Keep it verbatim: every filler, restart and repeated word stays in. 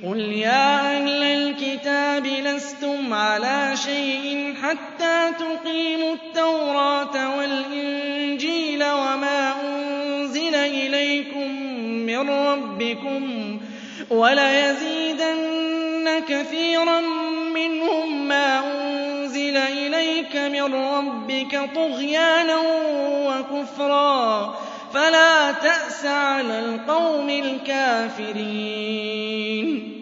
قُلْ يَا أَهْلَ الْكِتَابِ لَسْتُمْ عَلَىٰ شَيْءٍ حَتَّىٰ تُقِيمُوا التَّوْرَاةَ وَالْإِنجِيلَ وَمَا أُنزِلَ إِلَيْكُم مِّن رَّبِّكُمْ ۗ وَلَيَزِيدَنَّ كَثِيرًا مِّنْهُم مَّا أُنزِلَ إِلَيْكَ مِن رَّبِّكَ طُغْيَانًا وَكُفْرًا ۖ فَلَا تَأْسَ عَلَى الْقَوْمِ الْكَافِرِينَ